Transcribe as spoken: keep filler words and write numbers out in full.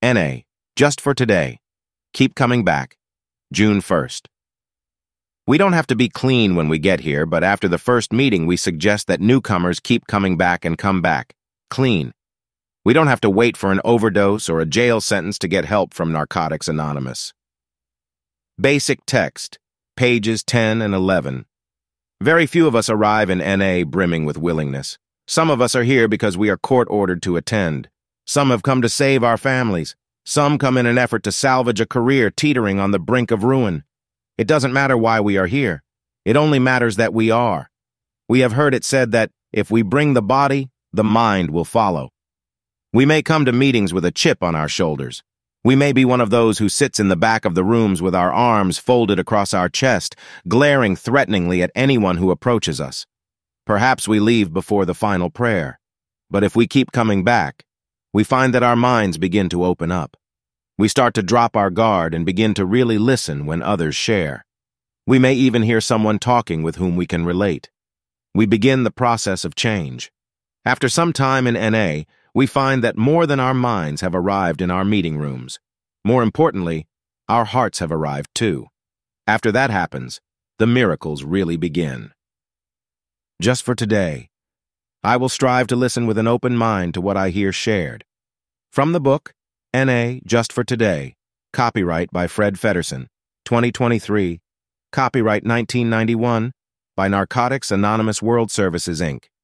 N A, just for today. Keep coming back. June first. We don't have to be clean when we get here, but after the first meeting, we suggest that newcomers keep coming back and come back. Clean. We don't have to wait for an overdose or a jail sentence to get help from Narcotics Anonymous. Basic text, pages ten and eleven. Very few of us arrive in N A brimming with willingness. Some of us are here because we are court-ordered to attend. Some have come to save our families. Some come in an effort to salvage a career teetering on the brink of ruin. It doesn't matter why we are here. It only matters that we are. We have heard it said that if we bring the body, the mind will follow. We may come to meetings with a chip on our shoulders. We may be one of those who sits in the back of the rooms with our arms folded across our chest, glaring threateningly at anyone who approaches us. Perhaps we leave before the final prayer. But if we keep coming back, we find that our minds begin to open up. We start to drop our guard and begin to really listen when others share. We may even hear someone talking with whom we can relate. We begin the process of change. After some time in N A, we find that more than our minds have arrived in our meeting rooms. More importantly, our hearts have arrived too. After that happens, the miracles really begin. Just for today, I will strive to listen with an open mind to what I hear shared. From the book, N A Just for Today, copyright by Fred Feddersen, twenty twenty-three, copyright nineteen ninety-one, by Narcotics Anonymous World Services, Incorporated